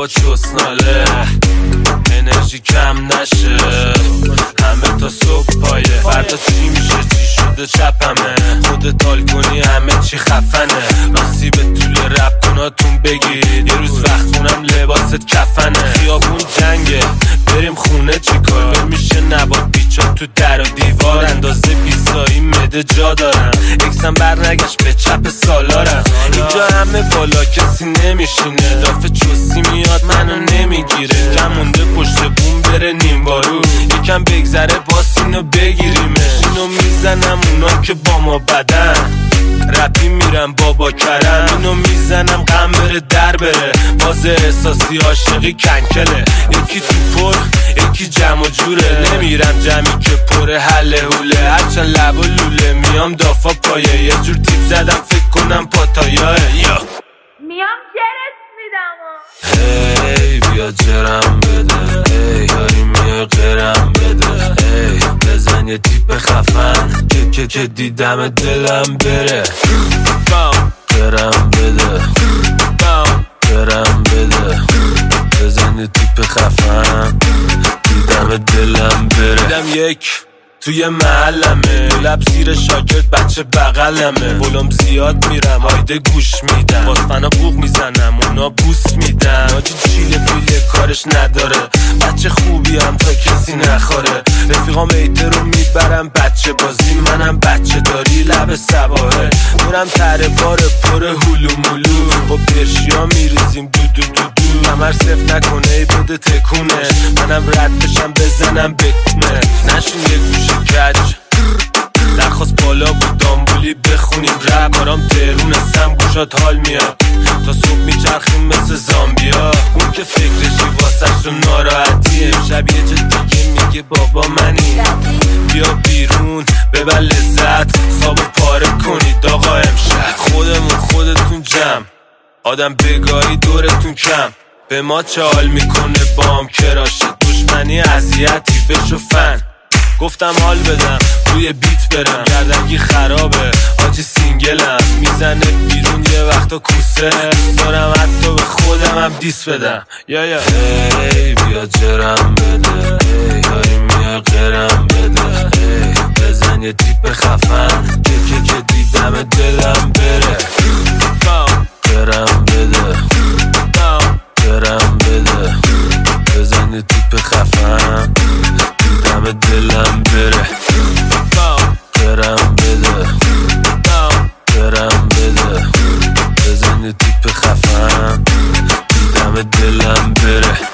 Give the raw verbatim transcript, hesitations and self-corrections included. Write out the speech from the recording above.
با چسناله انرژی کم نشه همه تا صبح پایه فردا چی میشه چی شده چپمه خودت حال کنی همه چی خفنه راستی به طول رپ کناتون بگید یه روز وقت کنم لباست کفنه خیابون جنگه بریم خونه چیکار میشه نباد بیچا تو در و دیوار اندازه بیستایی مده جا دارم اکسم برنگشت به چپ سالارم اینجا همه بالا کسی نمیشینه دافه چوسی میاد منو نمیگیره کم مونده پشت بوم بره نیم بارو یکم بگذره باس اینو بگیریمه اینو میزنم اونا که با ما بدن رپی میرم بابا کرم اینو میزنم غم بره در بره باز احساسی عاشقی کنکله یکی تو پر یکی جمع و جوره نمیرم جمعی که پر حله حوله هرچند لب و لوله میام دافا پایه یه جور تیپ زدم فکر کنم پاتایاه یا میام جرس میدم هی بیا جرم بده هی یاری میای قرم بده هی بزن یه تیپ خفن که که که دیدم دلم بره قرم بده قرم بده بزن یه تیپ خفن دیدم دلم بره دیدم یک توی محلمه لب زیر شاگرد بچه بغلمه بولم زیاد میرم آیده گوش میدم باز فنا بوق میزنم اونا بوس میدم آجی چیله پیله کارش نداره بچه خوبی هم تا کسی نخوره رفیقام ایده رو میبرم بچه بازی منم بچه داری لب سباهه میرم تره بار پر هلو مولو با پرشیا میریزیم دو دو دو دو کمر صف نکنه ای بده تکونه منم رد بشم بزنم بکنه نشون یه گوشه کج درخواست بالا بود دامبولی بخونیم رب کارام ترونستم گوشات حال میاد تا صبح میچرخیم مثل زامبیا اون که فکرشی واسش رو ناراحتی امشب یه جا دیگه میگه بابا منی بیا بیرون ببر لذت خوابو پاره کنید آقا امشب خودمون خودتون جمع آدم بگاهی دورتون کم به ما چه حال میکنه بام کراشه دشمنی اذیتی بشو فن گفتم حال بدم روی بیت برم گردنگی خرابه آجی سینگلم میزنه بیرون یه وقتا کوسه دارم حتی به خودم هم دیس بدم یا یا هی بیا جرم بده هی یاری میای قرم بده هی بزن یه تیپ خفن که که که دیدم دلم بره قرم بده قرم بده بزن یه تیپ خفن دیدم دلم بره قرم بده قرم بده بزن یه تیپ خفن دیدم دلم بره